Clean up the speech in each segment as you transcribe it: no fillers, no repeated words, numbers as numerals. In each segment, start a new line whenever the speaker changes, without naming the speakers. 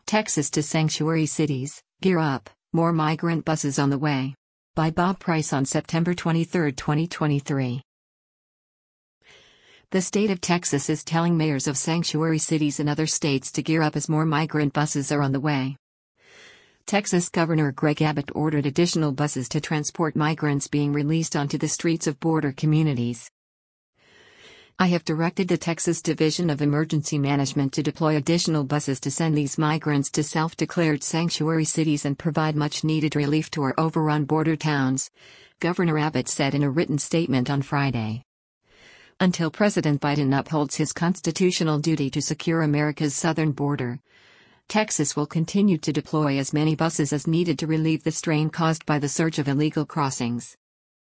Texas to Sanctuary Cities, Gear Up, More Migrant Buses on the Way. By Bob Price on September 23, 2023. The state of Texas is telling mayors of sanctuary cities and other states to gear up as more migrant buses are on the way. Texas Governor Greg Abbott ordered additional buses to transport migrants being released onto the streets of border communities. I have directed the Texas Division of Emergency Management to deploy additional buses to send these migrants to self-declared sanctuary cities and provide much-needed relief to our overrun border towns, Governor Abbott said in a written statement on Friday. Until President Biden upholds his constitutional duty to secure America's southern border, Texas will continue to deploy as many buses as needed to relieve the strain caused by the surge of illegal crossings.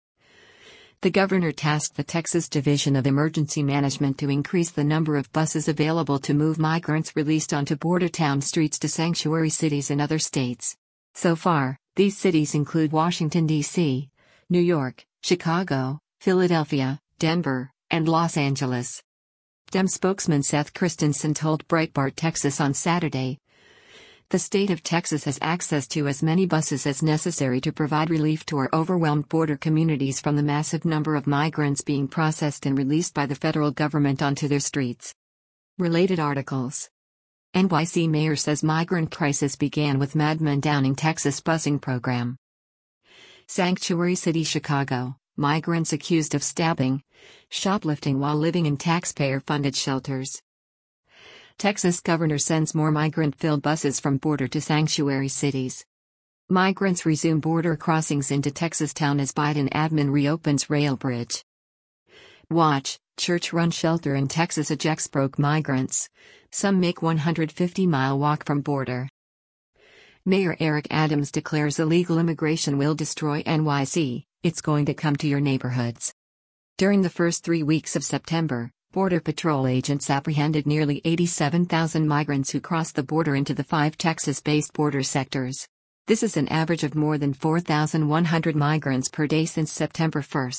The governor tasked the Texas Division of Emergency Management to increase the number of buses available to move migrants released onto border town streets to sanctuary cities in other states. So far, these cities include Washington, D.C., New York, Chicago, Philadelphia, Denver, and Los Angeles. Dem spokesman Seth Christensen told Breitbart Texas on Saturday, "The state of Texas has access to as many buses as necessary to provide relief to our overwhelmed border communities from the massive number of migrants being processed and released by the federal government onto their streets." Related articles. NYC mayor says migrant crisis began with madman downing Texas busing program. Sanctuary City, Chicago. Migrants accused of stabbing, shoplifting while living in taxpayer-funded shelters. Texas governor sends more migrant-filled buses from border to sanctuary cities. Migrants resume border crossings into Texas town as Biden admin reopens rail bridge. Watch, church-run shelter in Texas ejects broke migrants. Some make 150-mile walk from border. Mayor Eric Adams declares illegal immigration will destroy NYC. It's going to come to your neighborhoods. During the first 3 weeks of September, Border Patrol agents apprehended nearly 87,000 migrants who crossed the border into the 5 Texas-based border sectors. This is an average of more than 4,100 migrants per day since September 1.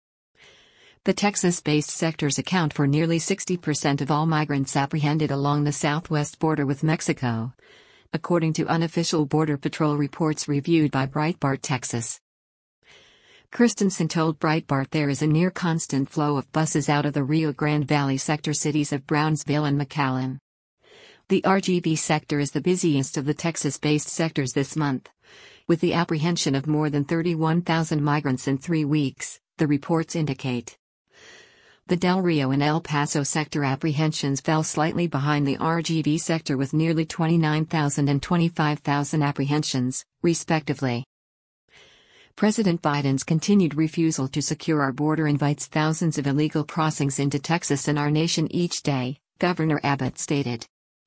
The Texas-based sectors account for nearly 60% of all migrants apprehended along the southwest border with Mexico, according to unofficial Border Patrol reports reviewed by Breitbart Texas. Christensen told Breitbart there is a near-constant flow of buses out of the Rio Grande Valley sector cities of Brownsville and McAllen. The RGV sector is the busiest of the Texas-based sectors this month, with the apprehension of more than 31,000 migrants in 3 weeks, the reports indicate. The Del Rio and El Paso sector apprehensions fell slightly behind the RGV sector with nearly 29,000 and 25,000 apprehensions, respectively. President Biden's continued refusal to secure our border invites thousands of illegal crossings into Texas and our nation each day, Governor Abbott stated.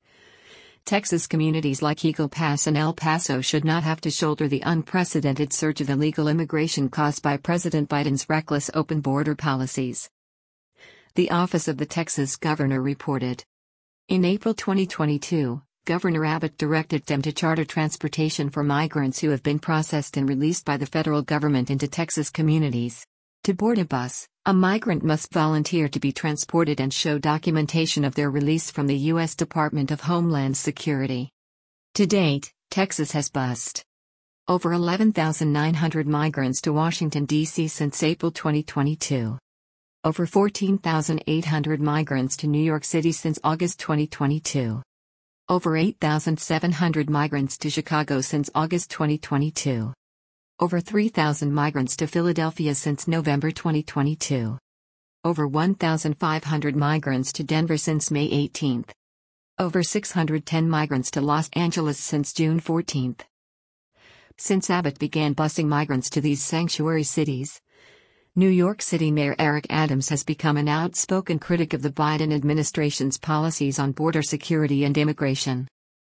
Texas communities like Eagle Pass and El Paso should not have to shoulder the unprecedented surge of illegal immigration caused by President Biden's reckless open border policies. The Office of the Texas Governor reported. In April 2022, Governor Abbott directed them to charter transportation for migrants who have been processed and released by the federal government into Texas communities. To board a bus, a migrant must volunteer to be transported and show documentation of their release from the U.S. Department of Homeland Security. To date, Texas has bused over 11,900 migrants to Washington, D.C. since April 2022. Over 14,800 migrants to New York City since August 2022. Over 8,700 migrants to Chicago since August 2022. Over 3,000 migrants to Philadelphia since November 2022. Over 1,500 migrants to Denver since May 18. Over 610 migrants to Los Angeles since June 14. Since Abbott began busing migrants to these sanctuary cities, New York City Mayor Eric Adams has become an outspoken critic of the Biden administration's policies on border security and immigration.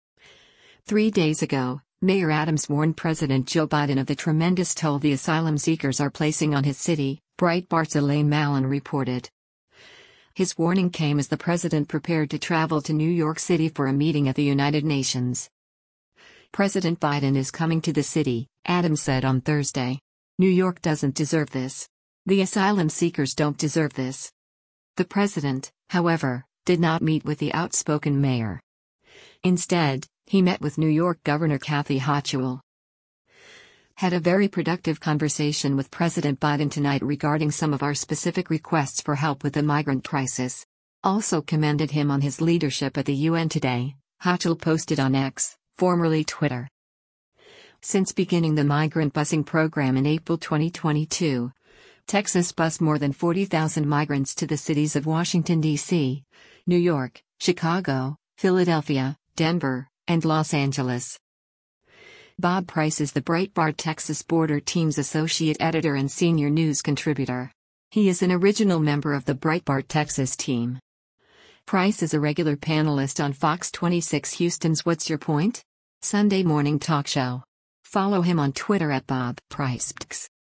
3 days ago, Mayor Adams warned President Joe Biden of the tremendous toll the asylum seekers are placing on his city, Breitbart's Elaine Mallon reported. His warning came as the president prepared to travel to New York City for a meeting at the United Nations. President Biden is coming to the city, Adams said on Thursday. New York doesn't deserve this. The asylum seekers don't deserve this. The president, however, did not meet with the outspoken mayor. Instead, He met with New York Governor Kathy Hochul. Had a very productive conversation with President Biden tonight regarding some of our specific requests for help with the migrant crisis. Also commended him on his leadership at the UN today, Hochul posted on X, formerly Twitter. Since beginning the migrant busing program in April 2022, Texas bused more than 40,000 migrants to the cities of Washington, D.C., New York, Chicago, Philadelphia, Denver, and Los Angeles. Bob Price is the Breitbart Texas Border Team's associate editor and senior news contributor. He is an original member of the Breitbart Texas team. Price is a regular panelist on Fox 26 Houston's What's Your Point? Sunday morning talk show. Follow him on Twitter at Bob Price.